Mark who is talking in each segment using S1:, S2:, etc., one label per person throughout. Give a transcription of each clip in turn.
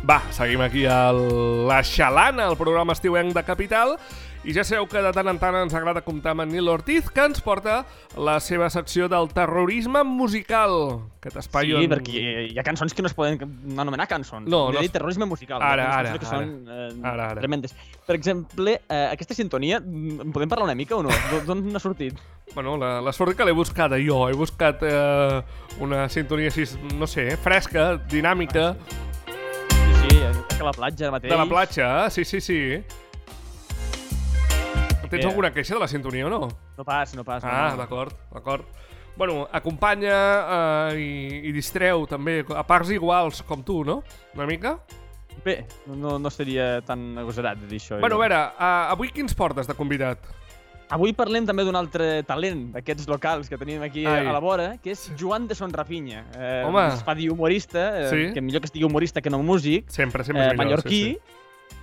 S1: Va, seguim aquí a La Xalana, el programa estiuenc de Capital, i ja sabeu que de tant en tant ens agrada comptar amb en Nil Ortiz, que ens porta la seva secció del terrorisme musical. Aquest espai
S2: Sí, perquè hi ha cançons que no es poden anomenar cançons.
S1: No,
S2: He dit terrorisme musical.
S1: Ara.
S2: Tremendes. Per exemple, aquesta sintonia, en podem parlar una mica o no? D'on n'ha sortit?
S1: Bueno, la sort que l'he buscat jo. He buscat una sintonia així, no sé, fresca, dinàmica.
S2: Sí, a la platja mateix.
S1: De la platja, sí. Tens alguna queixa de la sintonia o no?
S2: No pas.
S1: Ah, d'acord. Bueno, acompanya i distreu també, a parts iguals com tu, no? Una mica?
S2: Bé, no seria tan agosarat de dir això.
S1: Bueno, a veure, avui quins portes de convidat?
S2: Avui parlem també d'un altre talent d'aquests locals que tenim aquí a la vora, que és Joan de Son Rapinya.
S1: Home!
S2: Es fa dir humorista, que millor que estigui humorista que no músic.
S1: Sempre és millor.
S2: Mallorquí. Sí.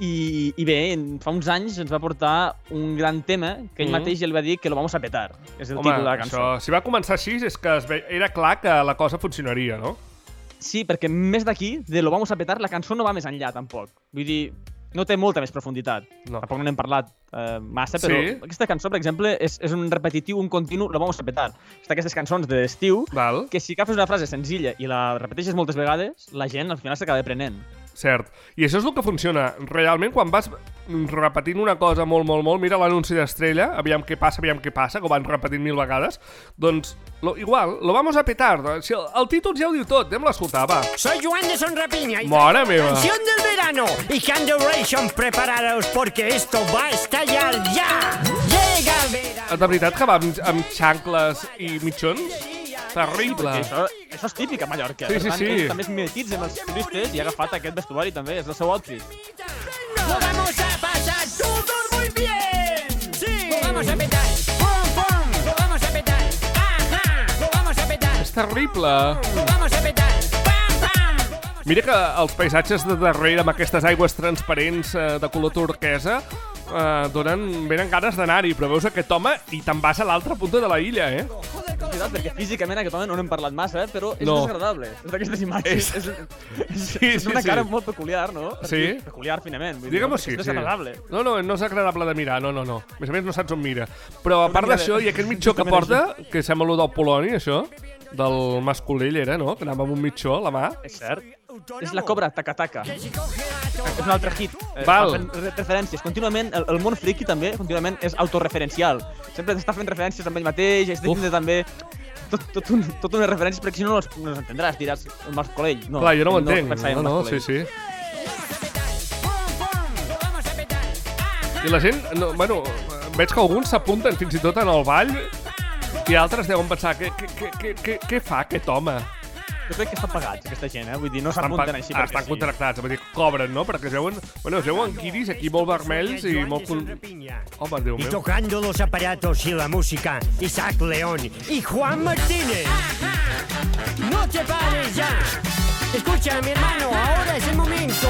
S2: I bé, fa uns anys ens va portar un gran tema que ell mateix ja li va dir que lo vamos a petar. És el títol de la cançó.
S1: Això, si va començar així és que era clar que la cosa funcionaria, no?
S2: Sí, perquè més d'aquí, de lo vamos a petar, la cançó no va més enllà, tampoc. Vull dir, no té molta més profunditat.
S1: No.
S2: Tampoc no n'hem parlat massa, però aquesta cançó, per exemple, és un repetitiu, un continu, lo vamos a petar. És d'aquestes cançons d'estiu que si agafes una frase senzilla i la repeteixes moltes vegades, la gent al final s'acaba prenent.
S1: Cert. I això és el que funciona. Realment, quan vas repetint una cosa molt, mira l'anunci d'Estrella, aviam què passa, que ho van repetint 1000 vegades, doncs, igual, lo vamos a petar. Si el títol ja ho diu tot, anem a escoltar, va.
S3: Soy Joan de Son Rapinya y
S1: Mare meva.
S3: Canción del verano y Candelration, prepararos porque esto va a estallar ya. Llega el verano.
S1: De veritat que va amb xancles i mitjons? Terrible.
S2: Això és típic a Mallorca.
S1: Sí.
S2: Ells també es mimetitzen amb els turistes i ha agafat aquest vestuari també, és el seu outfit.
S3: Lo vamos a pasar todos muy bien. Sí. Lo vamos a petar. Pum, pum. Lo vamos a petar. Ajá. Lo vamos a petar.
S1: És terrible.
S3: Lo vamos a petar. Pam, pam.
S1: Mira que els paisatges de darrere amb aquestes aigües transparents de color turquesa venen ganes d'anar-hi, però veus aquest home i te'n vas a l'altra punta de la illa,
S2: És veritat, perquè físicament aquest home no n'hem parlat massa, però és desagradable. És d'aquestes imatges. És una cara molt peculiar, no?
S1: Sí.
S2: Peculiar, finament.
S1: Digue'm-ho així,
S2: és desagradable.
S1: No és agradable de mirar, no. A més no saps on mira. Però a part d'això, i aquest mitjó que porta, que sembla allò del Poloni, això, del Mas Colell era, no? Que anava amb un mitjó a la mà.
S2: És cert. És la Cobra Taca Taca. És un altre hit.
S1: Val.
S2: Fent referències. Contínuament, el món friki també, contínuament és autorreferencial. Sempre està fent referències amb ell mateix, està fent també tot unes referències, perquè si no les entendràs, diràs el Mas Colell. No,
S1: clar, jo no ho entenc. No, sí. I la gent, veig que alguns s'apunten fins i tot en el ball i altres deuen pensar, què fa aquest home?
S2: Jo crec que estan pagats, aquesta gent, Vull dir, no s'apunten així perquè
S1: estan contractats, vull dir, cobren, no? Perquè es veuen guiris aquí molt vermells i molt... Home, Déu meu.
S3: Y tocando los aparatos y la música, Isaac León y Juan Martínez. No te pares ya. Escucha, mi hermano, ahora es el momento.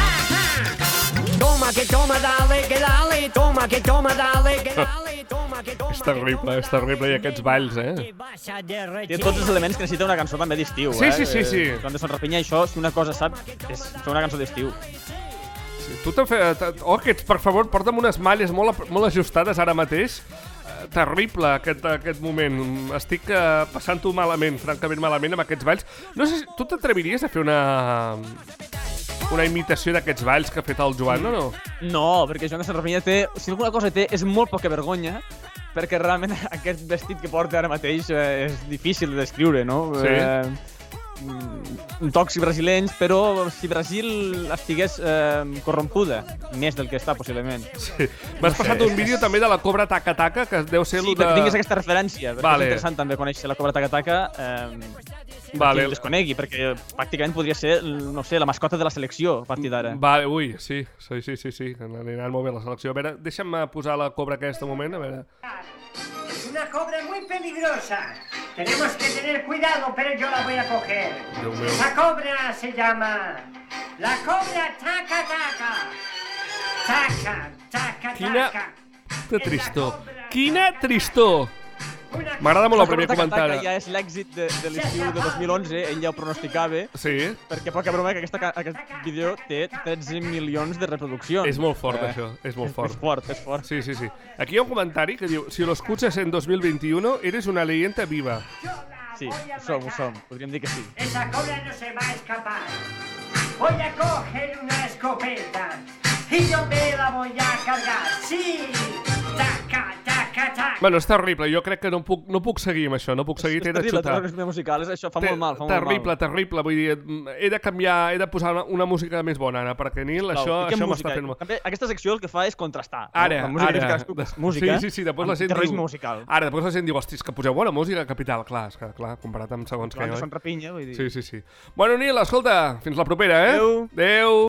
S3: Toma, que toma, dale, que dale. Toma, que toma, dale, que dale. Toma, que toma.
S1: És terrible, i aquests balls,
S2: Té tots els elements que necessita una cançó també d'estiu,
S1: Sí.
S2: Joan de Son Rapinya, això, si una cosa sap, és fer una cançó d'estiu.
S1: Tu per favor, porta'm unes malles molt ajustades ara mateix. Terrible aquest moment. Estic passant-ho malament, francament malament, amb aquests balls. No sé, tu t'atreviries a fer una imitació d'aquests balls que ha fet el Joan, o no?
S2: No, perquè Joan de Son Rapinya si alguna cosa té, és molt poca vergonya, perquè realment aquest vestit que porta ara mateix és difícil de descriure, no?
S1: Sí.
S2: Tocs brasilenys, però si Brasil estigués corrompuda, més del que està, possiblement.
S1: Sí. M'has passat un vídeo també de la Cobra Taca Taca, que deu ser
S2: Sí, perquè tinguis aquesta referència, perquè és interessant també conèixer la Cobra Taca Taca, qui el desconegui, perquè pràcticament podria ser, no sé, la mascota de la selecció a partir d'ara.
S1: Vale, ui, sí, aniran molt bé la selecció. A veure, deixa'm posar la Cobra aquesta moment, a veure.
S4: Es una cobra muy peligrosa. Tenemos que tener cuidado, pero yo la voy a coger. Esa cobra se llama la Cobra Taca Taca. Taca, taca, taca.
S1: Quina tristor. M'agrada molt el primer comentari.
S2: Ja és l'èxit de l'estiu de 2011, ell ja ho pronosticava.
S1: Sí.
S2: Perquè poca broma que aquest vídeo té 13 milions de reproduccions.
S1: És molt fort, això. És molt fort.
S2: És fort.
S1: Sí. Aquí hi ha un comentari que diu: si lo escuchas en 2021, eres una leyenda viva.
S2: Sí, ho som. Podríem dir que sí.
S4: Esa cobra no se va a escapar. Voy a coger una escopeta y yo me la voy a cargar. Sí, taca.
S1: Bueno, és terrible, jo crec que no puc seguir amb això, no puc seguir, t'he de xutar.
S2: És terrible, musical, això fa molt mal,
S1: Terrible, vull dir, he de canviar, he de posar una música més bona, Anna, perquè Nil, això m'està fent molt.
S2: Aquesta secció el que fa és contrastar.
S1: Ara.
S2: Música,
S1: sí, després la gent diu... musical. Ara, després la gent diu, hosti, és que poseu bona música, Capital, clar, comparat amb segons què.
S2: Són rapinya, vull dir.
S1: Sí. Bueno, Nil, escolta, fins la propera, eh?
S2: Adéu.